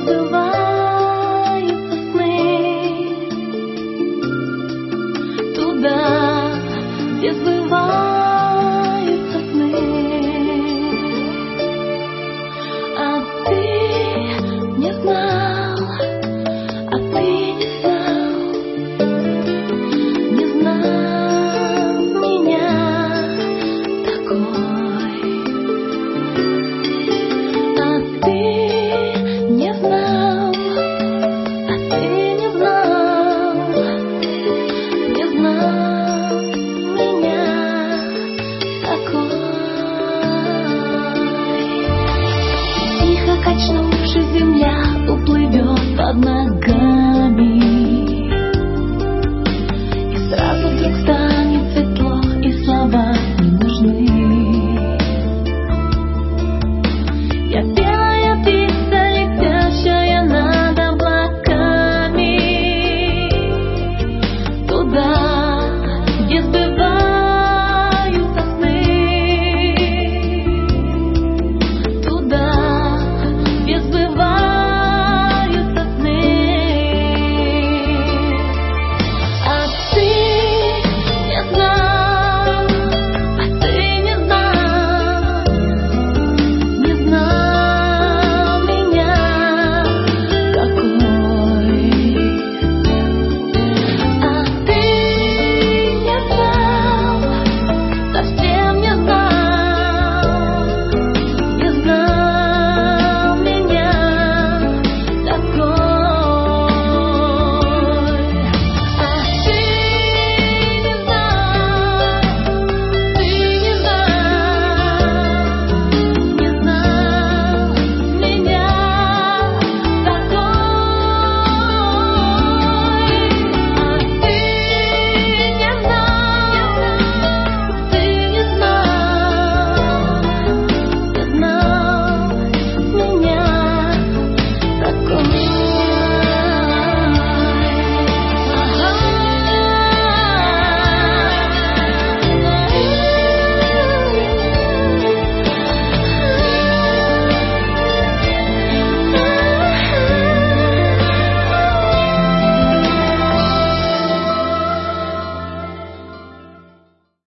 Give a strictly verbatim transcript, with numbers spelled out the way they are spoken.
сбываются сны туда, где сбываются сны. А ты не знал, а ты не знал, не знал меня такой. А ты не знал, а ты не знал, не знал меня такой. Тихо качнувшись, земля уплывет под ногами.